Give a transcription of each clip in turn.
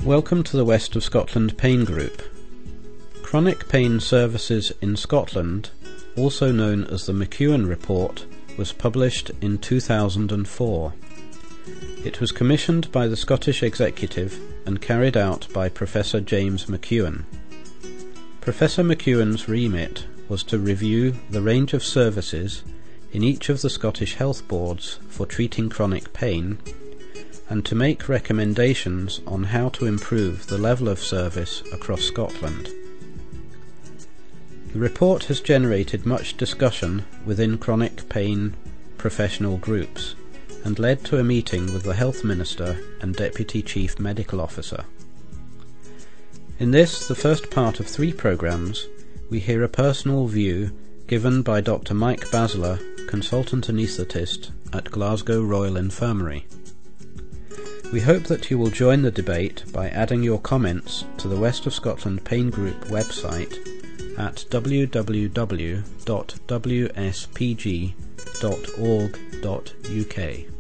Welcome to the West of Scotland Pain Group. Chronic Pain Services in Scotland, also known as the McEwen Report, was published in 2004. It was commissioned by the Scottish Executive and carried out by Professor James McEwen. Professor McEwen's remit was to review the range of services in each of the Scottish health boards for treating chronic pain, and to make recommendations on how to improve the level of service across Scotland. The report has generated much discussion within chronic pain professional groups and led to a meeting with the Health Minister and Deputy Chief Medical Officer. In this, the first part of 3 programmes, we hear a personal view given by Dr. Mike Basler, consultant anaesthetist at Glasgow Royal Infirmary. We hope that you will join the debate by adding your comments to the West of Scotland Pain Group website at www.wspg.org.uk.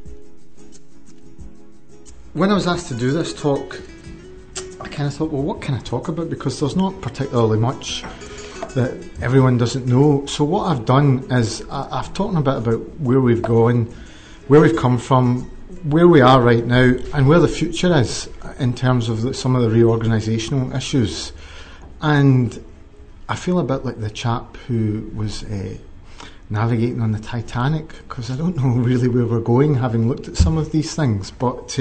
When I was asked to do this talk, I kind of thought, well, what can I talk about? Because there's not particularly much that everyone doesn't know. So what I've done is I've talked a bit about where we've gone, where we've come from, where we are right now, and where the future is in terms of some of the reorganisational issues. And I feel a bit like the chap who was navigating on the Titanic, because I don't know really where we're going, having looked at some of these things. But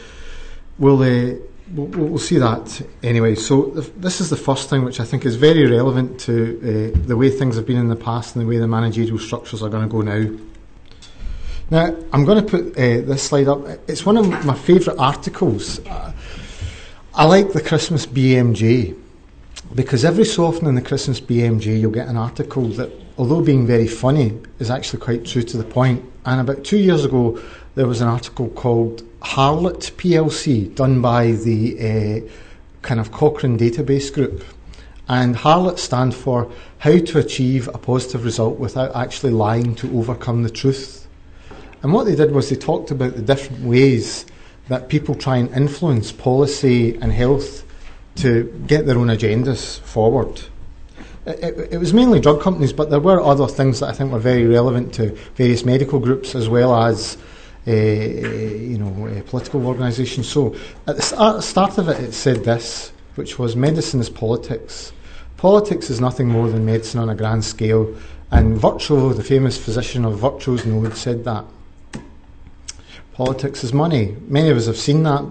we'll see that anyway. So this is the first thing, which I think is very relevant to the way things have been in the past and the way the managerial structures are going to go now. Now, I'm going to put this slide up. It's one of my favourite articles. I like the Christmas BMJ, because every so often in the Christmas BMJ you'll get an article that, although being very funny, is actually quite true to the point. And about 2 years ago, there was an article called Harlot PLC, done by the kind of Cochrane database group. And Harlot stand for How to Achieve a Positive Result Without Actually Lying to Overcome the Truth. And what they did was they talked about the different ways that people try and influence policy and health to get their own agendas forward. It was mainly drug companies, but there were other things that I think were very relevant to various medical groups as well as political organisations. So at the start of it, it said this, which was medicine is politics. Politics is nothing more than medicine on a grand scale, and Virchow, the famous physician of Virchow's Node, said that. Politics is money. Many of us have seen that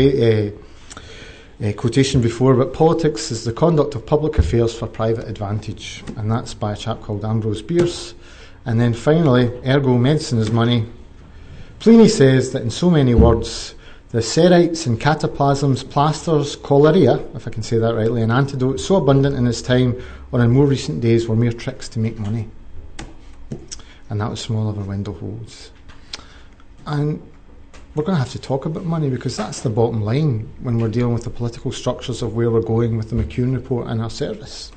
quotation before, but politics is the conduct of public affairs for private advantage, and that's by a chap called Ambrose Bierce. And then finally, ergo medicine is money. Pliny says that in so many words, the cerites and cataplasms, plasters, choleria, if I can say that rightly, and antidotes so abundant in his time or in more recent days were mere tricks to make money. And that was from Oliver Wendell Holmes. And we're going to have to talk about money, because that's the bottom line when we're dealing with the political structures of where we're going with the McEwen Report and our service.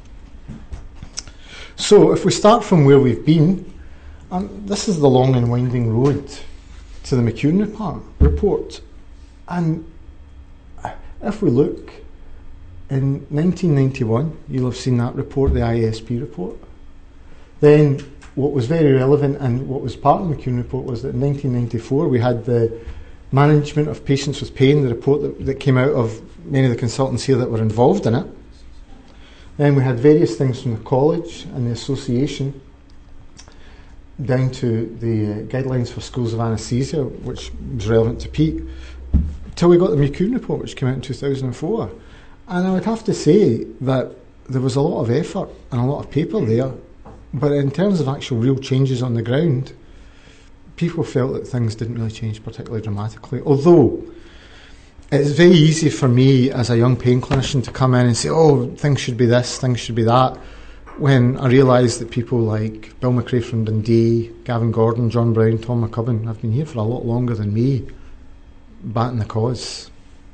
So if we start from where we've been, this is the long and winding road to the McEwen Report. And if we look, in 1991, you'll have seen that report, the IASP report. Then what was very relevant and what was part of the McEwen Report was that in 1994 we had the Management of Patients with Pain, the report that came out of many of the consultants here that were involved in it. Then we had various things from the college and the association, down to the guidelines for schools of anaesthesia, which was relevant to Pete, till we got the McEwen Report, which came out in 2004. And I would have to say that there was a lot of effort and a lot of paper there, but in terms of actual real changes on the ground, people felt that things didn't really change particularly dramatically. Although it's very easy for me as a young pain clinician to come in and say, oh, things should be this, things should be that, when I realise that people like Bill McRae from Dundee, Gavin Gordon, John Brown, Tom McCubbin have been here for a lot longer than me, batting the cause.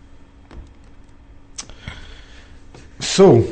So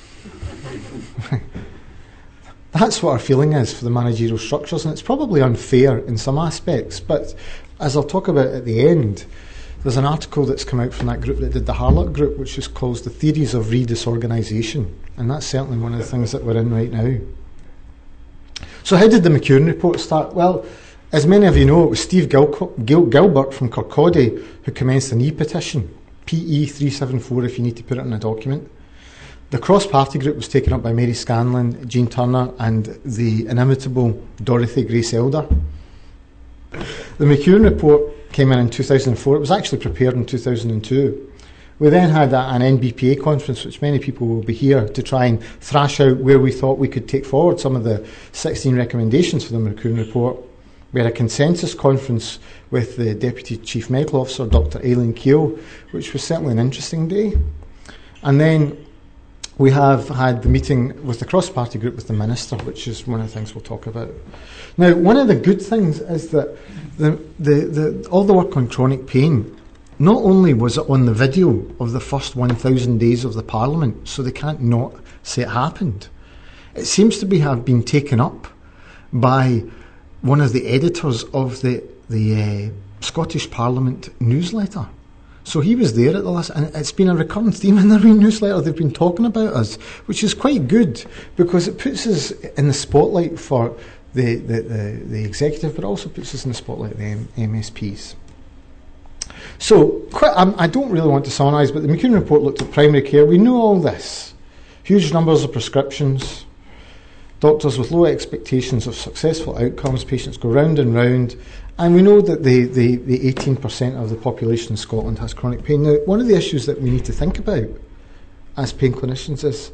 that's what our feeling is for the managerial structures, and it's probably unfair in some aspects, but as I'll talk about at the end, there's an article that's come out from that group that did the Harlock group, which is called The Theories of Re-Disorganisation, and that's certainly one of the things that we're in right now. So how did the McEwan report start? Well, as many of you know, it was Steve Gilbert from Kirkcaldy who commenced an e-petition, PE 374 if you need to put it in a document. The cross-party group was taken up by Mary Scanlon, Jean Turner and the inimitable Dorothy Grace Elder. The McEwan report came in 2004. It was actually prepared in 2002. We then had an NBPA conference, which many people will be here, to try and thrash out where we thought we could take forward some of the 16 recommendations for the McEwan report. We had a consensus conference with the Deputy Chief Medical Officer, Dr. Aileen Keogh, which was certainly an interesting day. And then we have had the meeting with the cross-party group with the Minister, which is one of the things we'll talk about. Now, one of the good things is that all the work on chronic pain, not only was it on the video of the first 1,000 days of the Parliament, so they can't not say it happened, it seems to have been taken up by one of the editors of the Scottish Parliament newsletter. So he was there at the last, and it's been a recurring theme in their newsletter. They've been talking about us, which is quite good because it puts us in the spotlight for the executive, but also puts us in the spotlight of the MSPs. So I don't really want to summarise, but the McEwan report looked at primary care. We know all this. Huge numbers of prescriptions, doctors with low expectations of successful outcomes, patients go round and round, and we know that the 18% of the population in Scotland has chronic pain. Now, one of the issues that we need to think about as pain clinicians is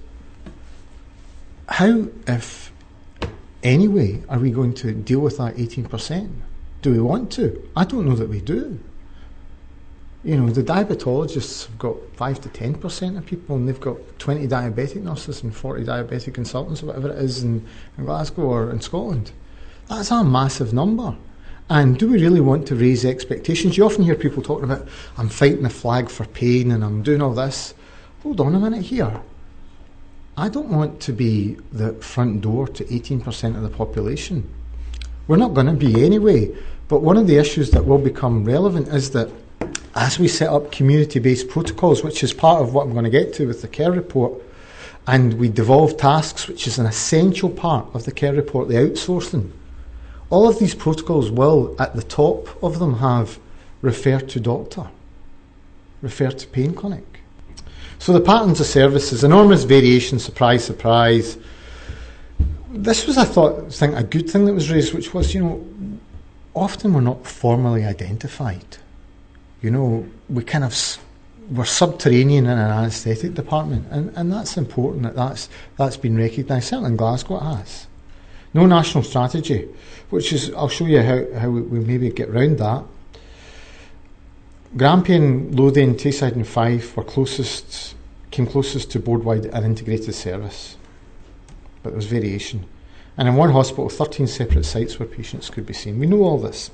how, if anyway, are we going to deal with that 18%? Do we want to? I don't know that we do. You know, the diabetologists have got 5 to 10% of people, and they've got 20 diabetic nurses and 40 diabetic consultants, or whatever it is in Glasgow or in Scotland. That's a massive number. And do we really want to raise expectations? You often hear people talking about, I'm fighting the flag for pain and I'm doing all this. Hold on a minute here. I don't want to be the front door to 18% of the population. We're not going to be anyway. But one of the issues that will become relevant is that as we set up community-based protocols, which is part of what I'm going to get to with the care report, and we devolve tasks, which is an essential part of the care report, the outsourcing, all of these protocols will, at the top of them, have refer to doctor, refer to pain clinic. So the patterns of services, enormous variation, surprise, surprise. This was, I think, a good thing that was raised, which was, often we're not formally identified. We're subterranean in an anaesthetic department, and that's important that's been recognised. Certainly in Glasgow it has. No national strategy, which is, I'll show you how we maybe get round that. Grampian, Lothian, Tayside and Fife came closest to board-wide and integrated service. But there was variation. And in one hospital, 13 separate sites where patients could be seen. We know all this.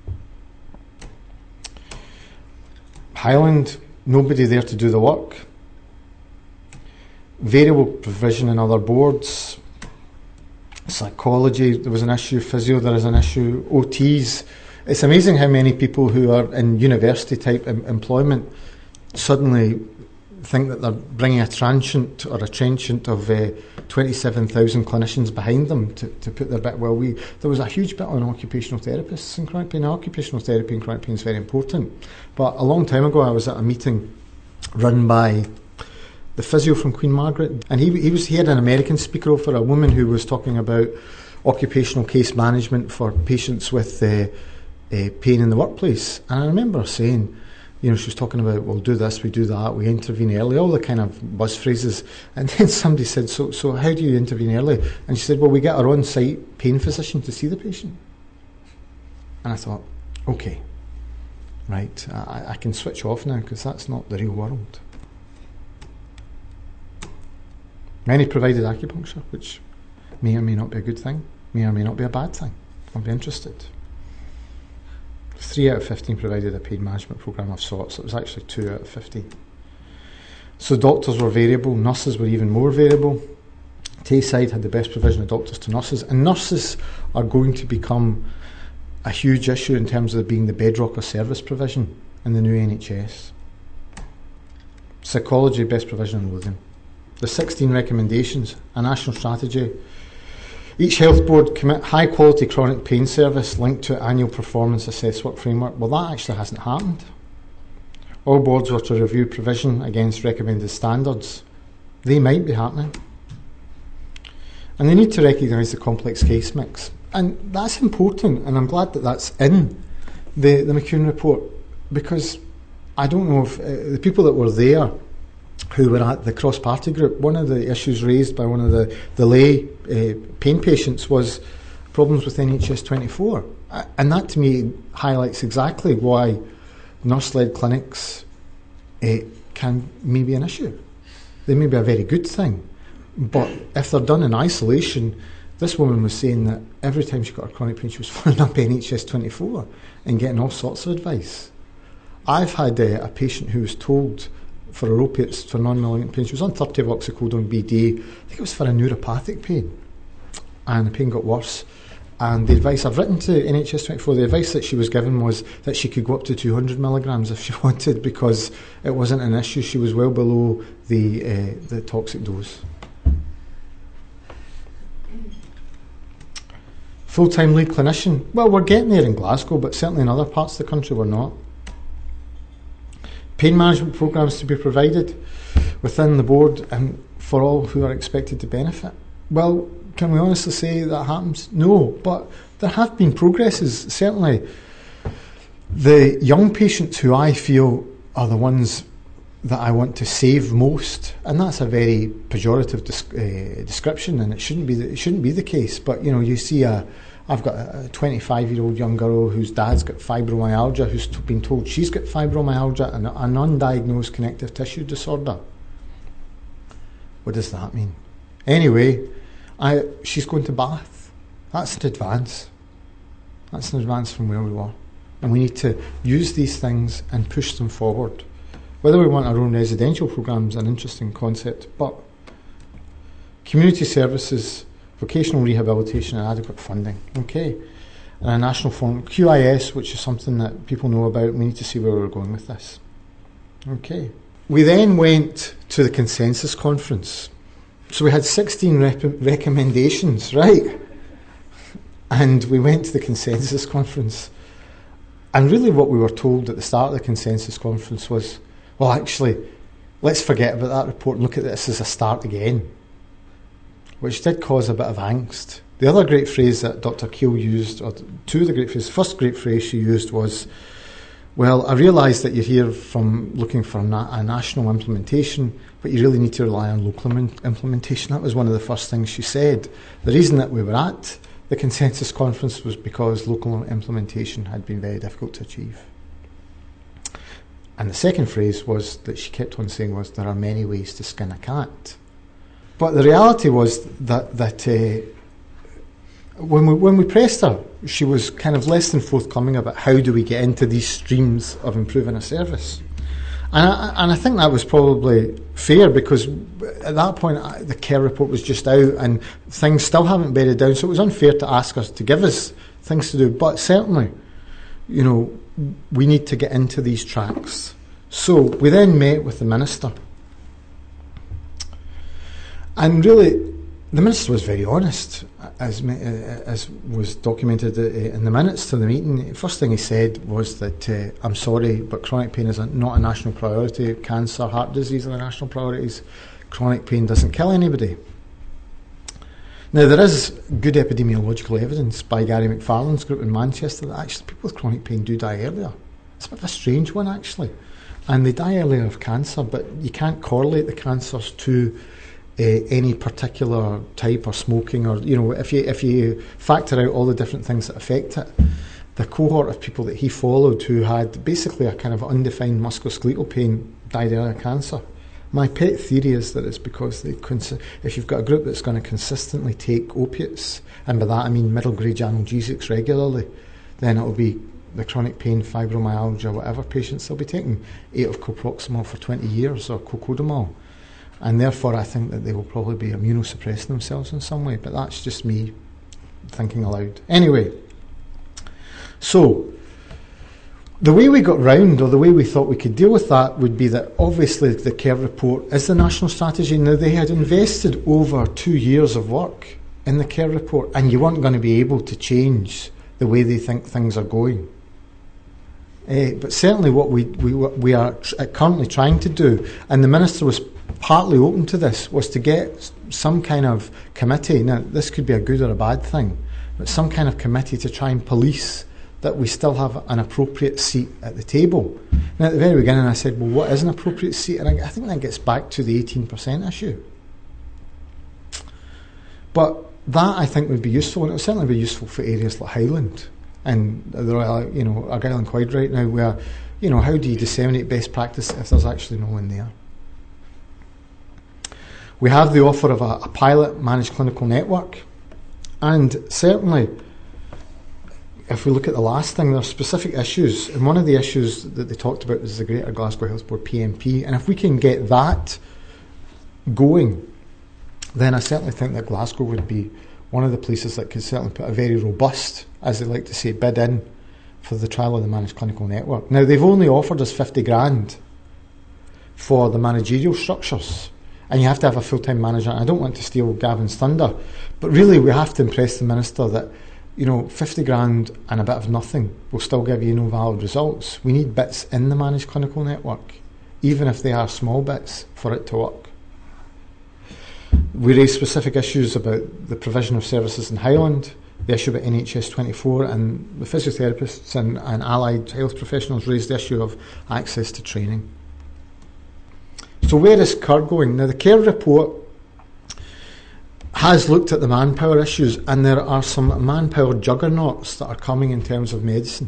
Highland, nobody there to do the work. Variable provision in other boards. Psychology, there was an issue. Physio, there is an issue. OTs. It's amazing how many people who are in university-type employment suddenly think that they're bringing a transient or a trenchant of 27,000 clinicians behind them to put their bit. Well, there was a huge bit on occupational therapists in chronic pain. Occupational therapy in chronic pain is very important. But a long time ago, I was at a meeting run by the physio from Queen Margaret, and he had an American speaker over, a woman who was talking about occupational case management for patients with pain in the workplace. And I remember her saying, she was talking about, we'll do this, we do that, we intervene early, all the kind of buzz phrases. And then somebody said, so how do you intervene early? And she said, well, we get our on-site pain physician to see the patient. And I thought, okay, right, I can switch off now because that's not the real world. Many provided acupuncture, which may or may not be a good thing, may or may not be a bad thing. I'll be interested. 3 out of 15 provided a pain management programme of sorts. It was actually 2 out of 15. So doctors were variable, nurses were even more variable. Tayside had the best provision of doctors to nurses, and nurses are going to become a huge issue in terms of being the bedrock of service provision. in the new NHS. Psychology, best provision and loathing. The 16 recommendations, a national strategy. Each health board commit high quality chronic pain service linked to annual performance assessed work framework. Well, that actually hasn't happened. All boards were to review provision against recommended standards. They might be happening. And they need to recognise the complex case mix. And that's important, and I'm glad that that's in the McEwan report, because I don't know if the people that were there who were at the cross-party group, one of the issues raised by one of the lay pain patients was problems with NHS 24. And that to me highlights exactly why nurse-led clinics can maybe an issue. They may be a very good thing, but if they're done in isolation, this woman was saying that every time she got her chronic pain, she was phoning up NHS 24 and getting all sorts of advice. I've had a patient who was told for her opiates for non-malignant pain, she was on 30 of oxycodone BD, I think it was for a neuropathic pain, and the pain got worse. And the advice, I've written to NHS 24, the advice that she was given was that she could go up to 200 milligrams if she wanted, because it wasn't an issue. She was well below the toxic dose. Full-time lead clinician. Well, we're getting there in Glasgow, but certainly in other parts of the country we're not. Pain management programmes to be provided within the board and for all who are expected to benefit. Well, can we honestly say that happens? No, but there have been progresses. Certainly the young patients who I feel are the ones that I want to save most, and that's a very pejorative description, and it shouldn't be the case. But you see I've got a 25-year-old young girl whose dad's got fibromyalgia, who's been told she's got fibromyalgia and an undiagnosed connective tissue disorder. What does that mean? Anyway, she's going to Bath. That's an advance. That's an advance from where we were. And we need to use these things and push them forward. Whether we want our own residential programmes is an interesting concept, but community services, vocational rehabilitation and adequate funding. Okay. And a national forum, QIS, which is something that people know about. We need to see where we're going with this. Okay. We then went to the consensus conference. So we had 16 recommendations, right? And we went to the consensus conference. And really what we were told at the start of the consensus conference was, well, actually, let's forget about that report and look at this as a start again, which did cause a bit of angst. The other great phrase that Dr. Keel used, or two of the great phrases, first great phrase she used was, well, I realise that you're here from looking for a national implementation, but you really need to rely on local implementation. That was one of the first things she said. The reason that we were at the consensus conference was because local implementation had been very difficult to achieve. And the second phrase was that she kept on saying was, there are many ways to skin a cat. But the reality was that when we pressed her, she was kind of less than forthcoming about how do we get into these streams of improving a service. And I think that was probably fair, because at that point the care report was just out and things still haven't bedded down, so it was unfair to ask us to give us things to do. But certainly, we need to get into these tracks. So we then met with the Minister. And really, the Minister was very honest, as was documented in the minutes to the meeting. The first thing he said was that, I'm sorry, but chronic pain is not a national priority. Cancer, heart disease are the national priorities. Chronic pain doesn't kill anybody. Now, there is good epidemiological evidence by Gary McFarlane's group in Manchester that actually people with chronic pain do die earlier. It's a bit of a strange one, actually. And they die earlier of cancer, but you can't correlate the cancers to any particular type or smoking, or if you factor out all the different things that affect it. The cohort of people that he followed who had basically a kind of undefined musculoskeletal pain died earlier of cancer. My pet theory is that it's because if you've got a group that's going to consistently take opiates, and by that I mean middle grade analgesics regularly, then it'll be the chronic pain, fibromyalgia, whatever patients, they'll be taking 8 of coproximol for 20 years or cocodamol. And therefore I think that they will probably be immunosuppressing themselves in some way, but that's just me thinking aloud. Anyway, so The way we got round, or the way we thought we could deal with that, would be that obviously the CARE report is the national strategy. Now, they had invested over 2 years of work in the CARE report, and you weren't going to be able to change the way they think things are going. But certainly what we are currently trying to do, and the Minister was partly open to this, was to get some kind of committee. Now, this could be a good or a bad thing, but some kind of committee to try and police that we still have an appropriate seat at the table. Now, at the very beginning I said, well, what is an appropriate seat? And I think that gets back to the 18% issue. But that, I think, would be useful, and it would certainly be useful for areas like Highland and Argyll and Quoid right now, where, how do you disseminate best practice if there's actually no one there? We have the offer of a pilot managed clinical network, and certainly if we look at the last thing, there are specific issues, and one of the issues that they talked about was the Greater Glasgow Health Board PMP, and if we can get that going, then I certainly think that Glasgow would be one of the places that could certainly put a very robust, as they like to say, bid in for the trial of the managed clinical network. Now, they've only offered us 50 grand for the managerial structures, and you have to have a full-time manager. I don't want to steal Gavin's thunder, but really we have to impress the Minister that 50 grand and a bit of nothing will still give you no valid results. We need bits in the managed clinical network, even if they are small bits, for it to work. We raised specific issues about the provision of services in Highland, the issue about NHS 24, and the physiotherapists and allied health professionals raised the issue of access to training. So where is CARE going? Now, the CARE report has looked at the manpower issues, and there are some manpower juggernauts that are coming in terms of medicine.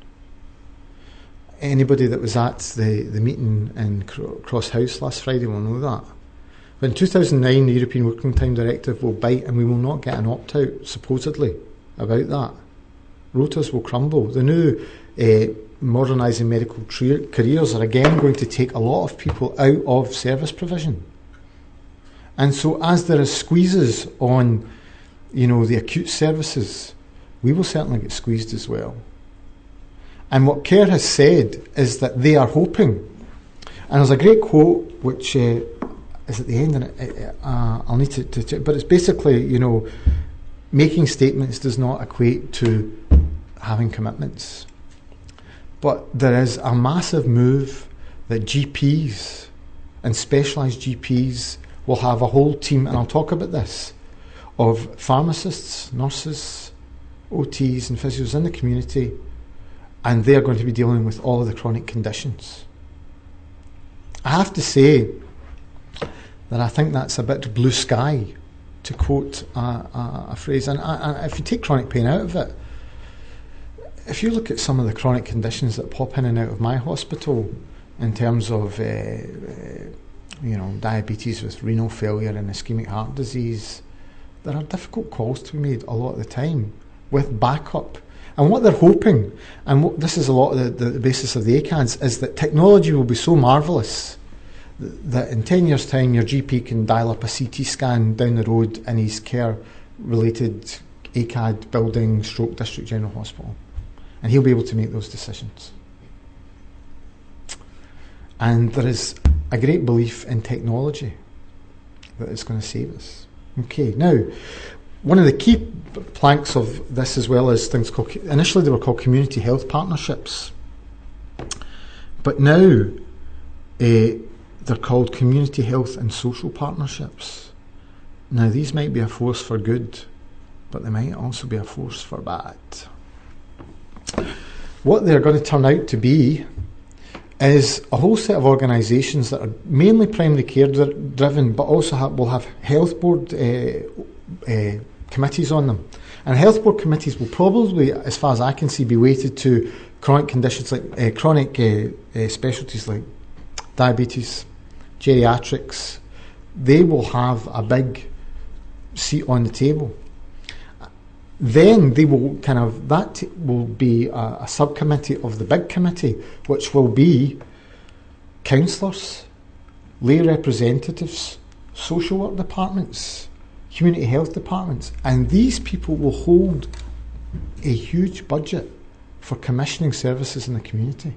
Anybody that was at the meeting in Cross House last Friday will know that. But in 2009, the European Working Time Directive will bite, and we will not get an opt-out, supposedly, about that. Rotas will crumble. The new modernising medical careers are again going to take a lot of people out of service provision. And so as there is squeezes on, the acute services, we will certainly get squeezed as well. And what CARE has said is that they are hoping, and there's a great quote which is at the end, and I'll need to, but it's basically, making statements does not equate to having commitments. But there is a massive move that GPs and specialised GPs will have a whole team, and I'll talk about this, of pharmacists, nurses, OTs and physios in the community, and they're going to be dealing with all of the chronic conditions. I have to say that I think that's a bit blue sky, to quote a phrase. And if you take chronic pain out of it, if you look at some of the chronic conditions that pop in and out of my hospital, in terms of diabetes with renal failure and ischemic heart disease, there are difficult calls to be made a lot of the time with backup. And what they're hoping, and this is a lot of the basis of the ACADS, is that technology will be so marvellous that in 10 years' time your GP can dial up a CT scan down the road in his care-related ACAD building / district general hospital, and he'll be able to make those decisions. And there is a great belief in technology that it's going to save us. Okay, now, one of the key planks of this, as well as things called, initially they were called community health partnerships, but now they're called community health and social partnerships. Now, these might be a force for good, but they might also be a force for bad. What they're going to turn out to be is a whole set of organisations that are mainly primary care driven, but also will have health board committees on them. And health board committees will probably, as far as I can see, be weighted to chronic conditions like chronic specialties like diabetes, geriatrics. They will have a big seat on the table. Then they will that will be a subcommittee of the big committee, which will be counsellors, lay representatives, social work departments, community health departments, and these people will hold a huge budget for commissioning services in the community.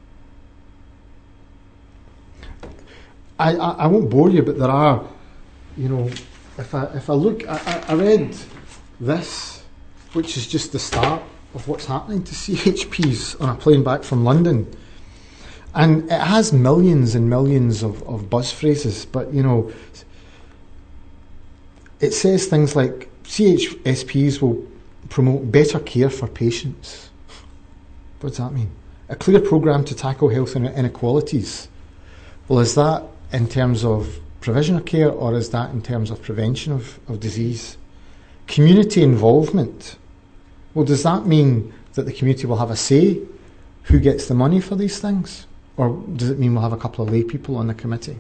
I won't bore you, but there are, if I look, I read this, which is just the start of what's happening to CHPs on a plane back from London. And it has millions and millions of buzz phrases, but, it says things like CHSPs will promote better care for patients. What does that mean? A clear programme to tackle health inequalities. Well, is that in terms of provision of care, or is that in terms of prevention of disease? Community involvement. Well, does that mean that the community will have a say who gets the money for these things? Or does it mean we'll have a couple of lay people on the committee?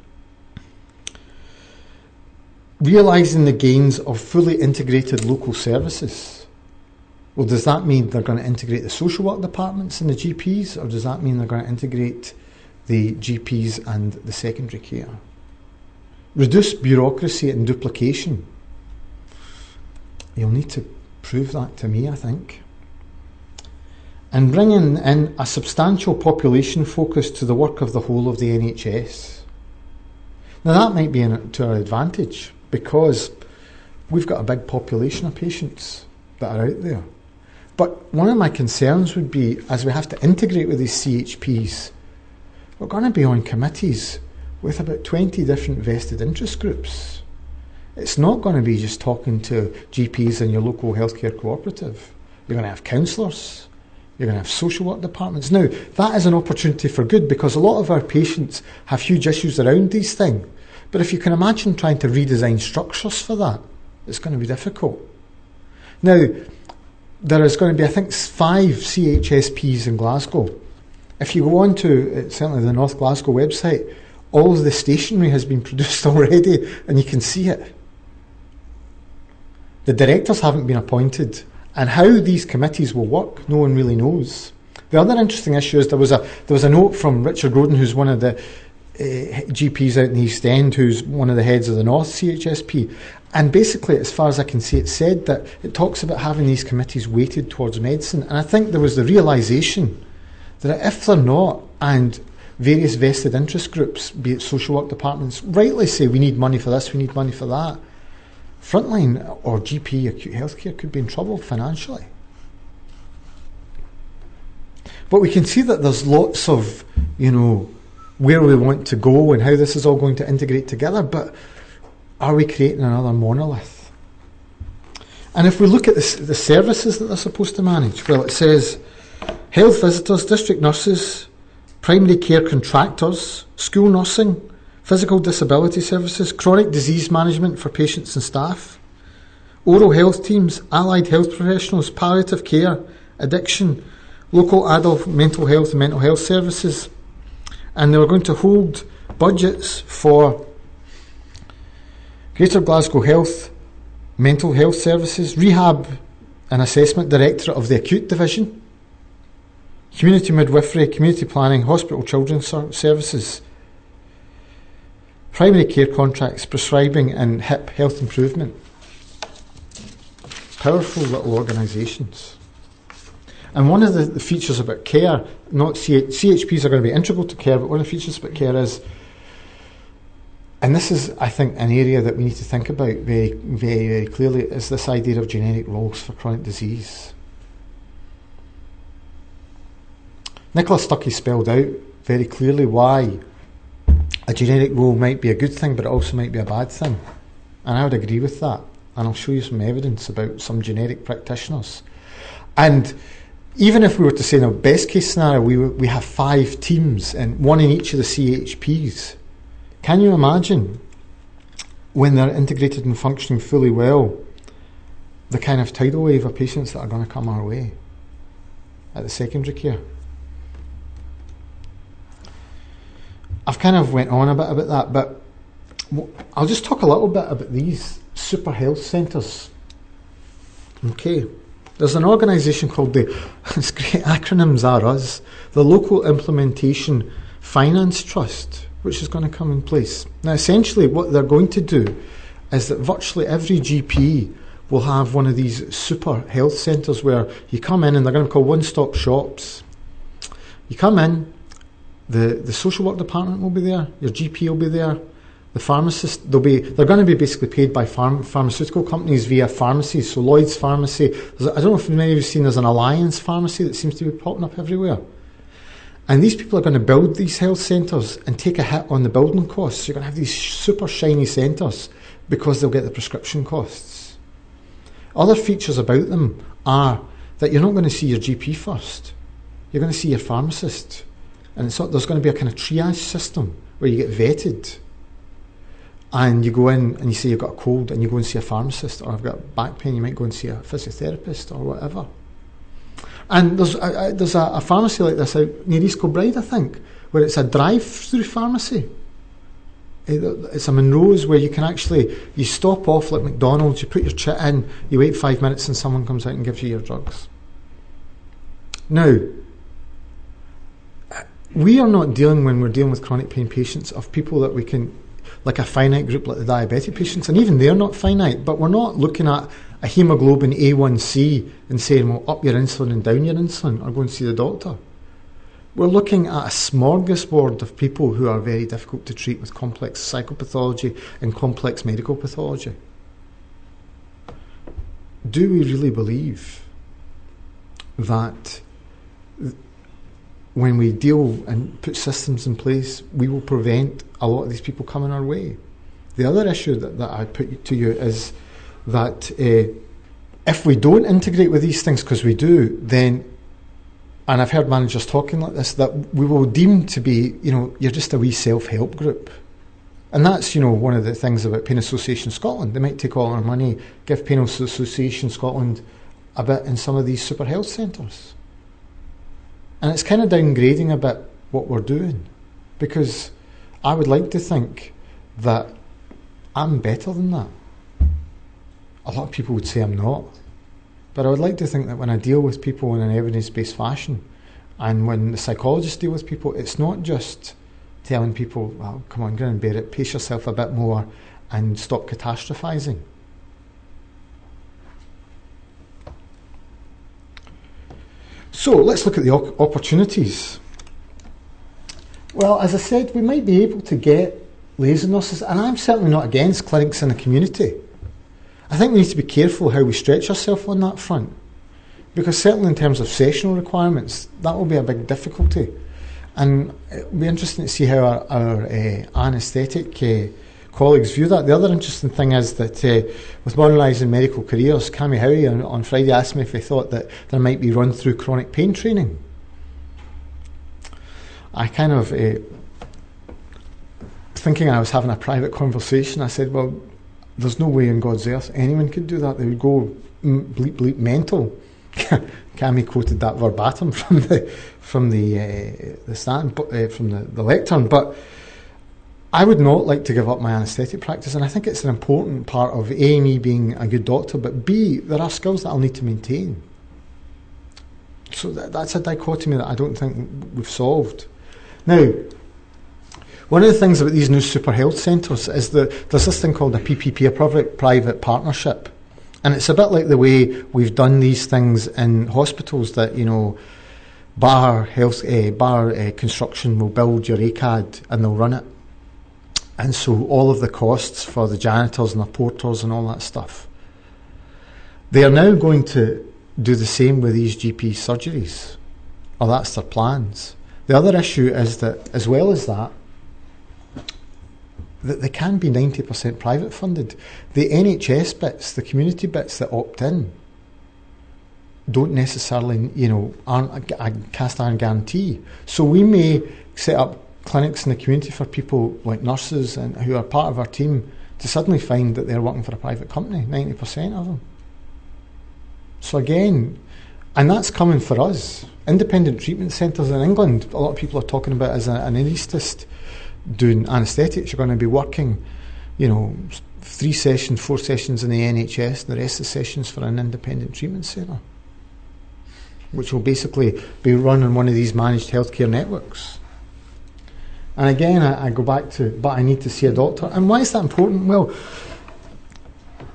Realising the gains of fully integrated local services. Well, does that mean they're going to integrate the social work departments and the GPs, or does that mean they're going to integrate the GPs and the secondary care? Reduce bureaucracy and duplication. You'll need to prove that to me, I think. And bringing in a substantial population focus to the work of the whole of the NHS. Now that might be to our advantage, because we've got a big population of patients that are out there. But one of my concerns would be, as we have to integrate with these CHPs, we're going to be on committees with about 20 different vested interest groups. It's not going to be just talking to GPs in your local healthcare cooperative. You're going to have counsellors. You're going to have social work departments. Now, that is an opportunity for good, because a lot of our patients have huge issues around these things. But if you can imagine trying to redesign structures for that, it's going to be difficult. Now, there is going to be, I think, 5 CHSPs in Glasgow. If you go on to, certainly the North Glasgow website, all of the stationery has been produced already, and you can see it. The directors haven't been appointed, and how these committees will work, no one really knows. The other interesting issue is there was a note from Richard Groden, who's one of the GPs out in the East End, who's one of the heads of the North CHSP, and basically, as far as I can see, it said that it talks about having these committees weighted towards medicine, and I think there was the realisation that if they're not, and various vested interest groups, be it social work departments, rightly say we need money for this, we need money for that, frontline or GP acute healthcare could be in trouble financially. But we can see that there's lots of, where we want to go and how this is all going to integrate together, but are we creating another monolith? And if we look at the services that they're supposed to manage, well, it says health visitors, district nurses, primary care contractors, school nursing, physical disability services, chronic disease management for patients and staff, oral health teams, allied health professionals, palliative care, addiction, local adult mental health and mental health services. And they were going to hold budgets for Greater Glasgow Health, mental health services, rehab and assessment directorate of the acute division, community midwifery, community planning, hospital children's services, primary care contracts, prescribing and HIP, health improvement. Powerful little organisations. And one of the features about care, not CHPs are going to be integral to care, but one of the features about care is, and this is, I think, an area that we need to think about very, very, very clearly, is this idea of generic roles for chronic disease. Nicola Stuckey spelled out very clearly why a generic role might be a good thing, but it also might be a bad thing. And I would agree with that. And I'll show you some evidence about some generic practitioners. And even if we were to say, in a best case scenario, we have 5 teams and one in each of the CHPs. Can you imagine, when they're integrated and functioning fully well, the kind of tidal wave of patients that are going to come our way at the secondary care? I've kind of went on a bit about that, but I'll just talk a little bit about these super health centres. Okay, there's an organisation called it's great acronyms are us, the Local Implementation Finance Trust, which is going to come in place. Now, essentially, what they're going to do is that virtually every GP will have one of these super health centres where you come in, and they're going to be called one-stop shops. You come in, the social work department will be there, your GP will be there, the pharmacist, they're going to be basically paid by pharmaceutical companies via pharmacies. So Lloyd's Pharmacy, I don't know if many of you have seen, there's an Alliance Pharmacy that seems to be popping up everywhere. And these people are going to build these health centres and take a hit on the building costs. So you're going to have these super shiny centres because they'll get the prescription costs. Other features about them are that you're not going to see your GP first. You're going to see your pharmacist. And there's going to be a kind of triage system where you get vetted. And you go in and you say you've got a cold and you go and see a pharmacist, or I've got back pain, you might go and see a physiotherapist or whatever. And there's a pharmacy like this out near East Kilbride, I think, where it's a drive-through pharmacy. It's a Monroe's where you can actually, you stop off like McDonald's, you put your chit in, you wait 5 minutes and someone comes out and gives you your drugs. Now, we are not dealing, when we're dealing with chronic pain patients, of people that we can, like a finite group like the diabetic patients, and even they're not finite, but we're not looking at a hemoglobin A1C and saying, well, up your insulin and down your insulin, or go and see the doctor. We're looking at a smorgasbord of people who are very difficult to treat with complex psychopathology and complex medical pathology. Do we really believe that when we deal and put systems in place, we will prevent a lot of these people coming our way? The other issue that I put to you is that if we don't integrate with these things, because we do, then, and I've heard managers talking like this, that we will deem to be, you're just a wee self-help group. And that's, one of the things about Pain Association Scotland. They might take all our money, give Pain Association Scotland a bit in some of these super health centres. And it's kind of downgrading a bit what we're doing, because I would like to think that I'm better than that. A lot of people would say I'm not. But I would like to think that when I deal with people in an evidence-based fashion, and when the psychologists deal with people, it's not just telling people, well, come on, grin and bear it, pace yourself a bit more and stop catastrophising. So let's look at the opportunities. Well, as I said, we might be able to get liaison nurses, and I'm certainly not against clinics in the community. I think we need to be careful how we stretch ourselves on that front, because certainly in terms of sessional requirements, that will be a big difficulty. And it'll be interesting to see how our anaesthetic colleagues view that. The other interesting thing is that with modernising medical careers, Cammy Howie on Friday asked me if he thought that there might be run-through chronic pain training. I kind of, thinking I was having a private conversation, I said, well, there's no way in God's earth anyone could do that. They would go bleep bleep mental. Cammy quoted that verbatim from the lectern, but I would not like to give up my anaesthetic practice, and I think it's an important part of A, me being a good doctor, but B, there are skills that I'll need to maintain. So that's a dichotomy that I don't think we've solved. Now, one of the things about these new super health centres is that there's this thing called a PPP, a public-private partnership. And it's a bit like the way we've done these things in hospitals that, Bar Construction will build your ACAD and they'll run it. And so all of the costs for the janitors and the porters and all that stuff, they are now going to do the same with these GP surgeries. Or that's their plans. The other issue is that, as well as that they can be 90% private funded. The NHS bits, the community bits that opt in, don't necessarily, aren't a cast iron guarantee. So we may set up clinics in the community for people like nurses and who are part of our team to suddenly find that they're working for a private company, 90% of them. So again, and that's coming for us. Independent treatment centres in England, a lot of people are talking about as an anaesthetist doing anaesthetics. You're going to be working, 3 sessions, 4 sessions in the NHS, and the rest of the sessions for an independent treatment centre, which will basically be run on one of these managed healthcare networks. And again, I go back to, but I need to see a doctor. And why is that important? Well,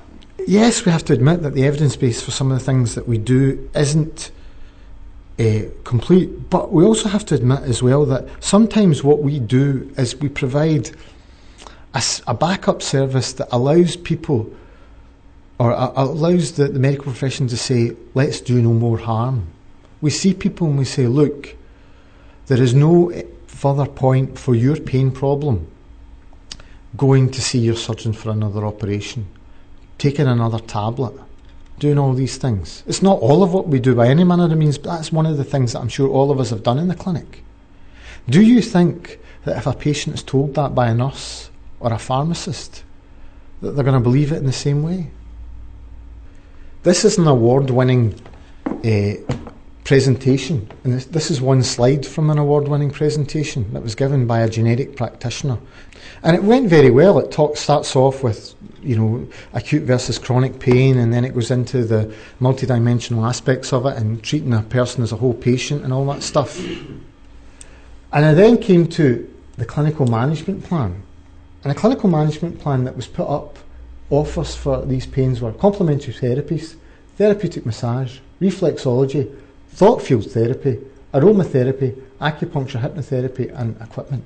yes, we have to admit that the evidence base for some of the things that we do isn't complete, but we also have to admit as well that sometimes what we do is we provide a backup service that allows people, or allows the medical profession to say, let's do no more harm. We see people and we say, look, there is no further point for your pain problem going to see your surgeon for another operation, taking another tablet, doing all these things. It's not all of what we do by any manner of means, but that's one of the things that I'm sure all of us have done in the clinic. Do you think that if a patient is told that by a nurse or a pharmacist, that they're going to believe it in the same way? This is an award-winning presentation, and this is one slide from an award-winning presentation that was given by a generic practitioner, and it went very well. It starts off with acute versus chronic pain, and then it goes into the multidimensional aspects of it and treating a person as a whole patient and all that stuff. And I then came to the clinical management plan, and a clinical management plan that was put up offers for these pains were complementary therapies, therapeutic massage, reflexology, thought field therapy, aromatherapy, acupuncture, hypnotherapy and equipment.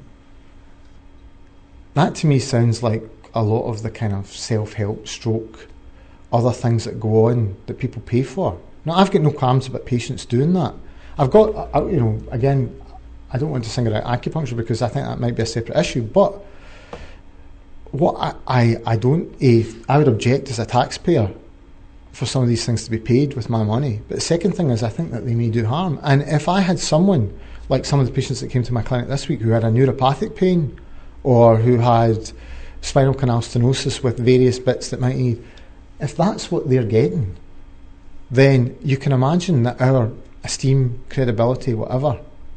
That to me sounds like a lot of the kind of self-help stroke, other things that go on that people pay for. Now, I've got no qualms about patients doing that. I've got, again, I don't want to single out acupuncture because I think that might be a separate issue, but what I would object as a taxpayer for some of these things to be paid with my money. But the second thing is I think that they may do harm. And if I had someone, like some of the patients that came to my clinic this week who had a neuropathic pain or who had spinal canal stenosis with various bits that might need, if that's what they're getting, then you can imagine that our esteem, credibility, whatever,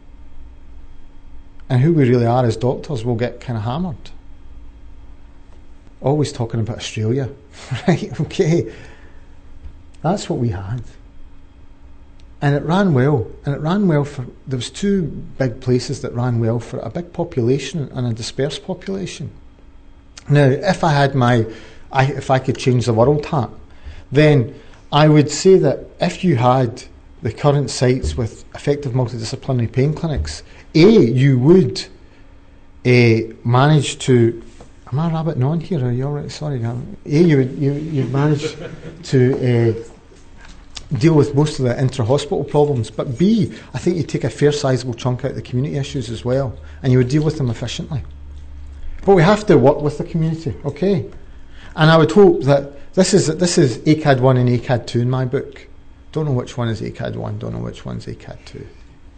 and who we really are as doctors will get kind of hammered. Always talking about Australia, right? Okay. That's what we had. And it ran well. And it ran well there was two big places that ran well for a big population and a dispersed population. Now, if I could change the world hat, then I would say that if you had the current sites with effective multidisciplinary pain clinics, you would manage to... Am I rabbiting on here? Are you all right? Sorry. You'd manage to deal with most of the intra-hospital problems, but B, I think you'd take a fair sizable chunk out of the community issues as well, and you would deal with them efficiently. But we have to work with the community, okay? And I would hope that this is ACAD 1 and ACAD 2 in my book. Don't know which one is ACAD 1, don't know which one's ACAD 2.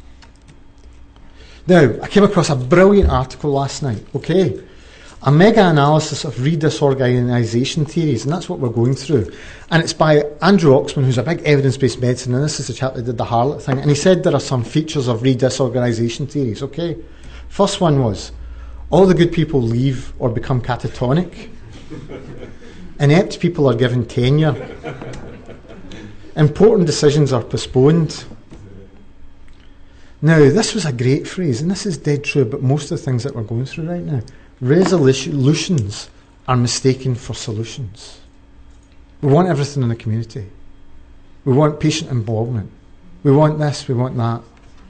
Now, I came across a brilliant article last night, okay? A mega-analysis of redisorganisation theories, and that's what we're going through. And it's by Andrew Oxman, who's a big evidence-based medicine, and this is the chap that did the harlot thing, and he said there are some features of redisorganisation theories, okay? First one was, all the good people leave or become catatonic. Inept people are given tenure. Important decisions are postponed. Now, this was a great phrase, and this is dead true about most of the things that we're going through right now. Resolutions are mistaken for solutions. We want everything in the community. We want patient involvement. We want this, we want that.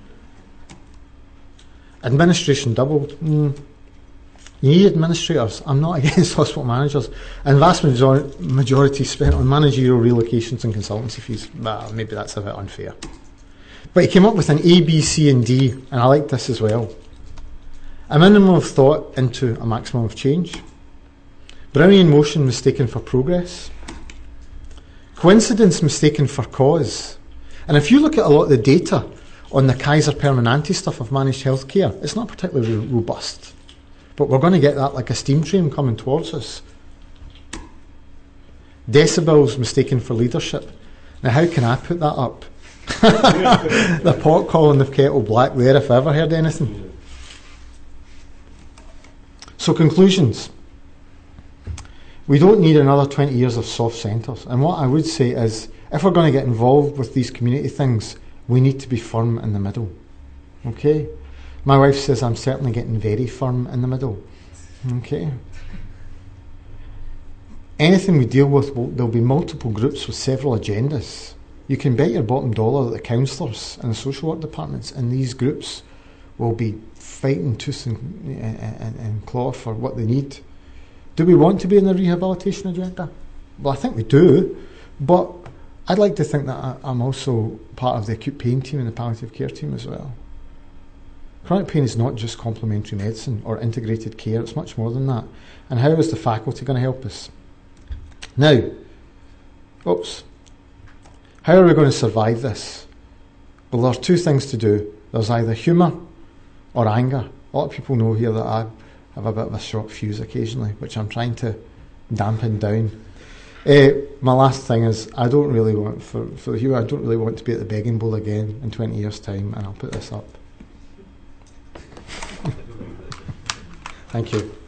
Administration doubled. You need administrators. I'm not against hospital managers. And vast majority spent on managerial relocations and consultancy fees. Well, maybe that's a bit unfair. But he came up with an A, B, C and D, and I like this as well. A minimum of thought into a maximum of change. Brownian motion mistaken for progress. Coincidence mistaken for cause. And if you look at a lot of the data on the Kaiser Permanente stuff of managed healthcare, it's not particularly robust. But we're going to get that like a steam train coming towards us. Decibels mistaken for leadership. Now, how can I put that up? The pot calling the kettle black there, if I ever heard anything. So, conclusions. We don't need another 20 years of soft centres. And what I would say is, if we're going to get involved with these community things, we need to be firm in the middle. Okay? My wife says I'm certainly getting very firm in the middle. Okay? anything we deal with, there'll be multiple groups with several agendas. You can bet your bottom dollar that the counsellors and the social work departments in these groups will be fighting tooth and claw for what they need. Do we want to be in the rehabilitation agenda? Well, I think we do, but I'd like to think that I'm also part of the acute pain team and the palliative care team as well. Chronic pain is not just complementary medicine or integrated care, it's much more than that. And how is the faculty going to help us? Now, how are we going to survive this? Well, there's two things to do. There's either humour or anger. A lot of people know here that I have a bit of a short fuse occasionally, which I'm trying to dampen down. My last thing is, I don't really want, for the humour, I don't really want to be at the begging bowl again in 20 years' time, and I'll put this up. Thank you.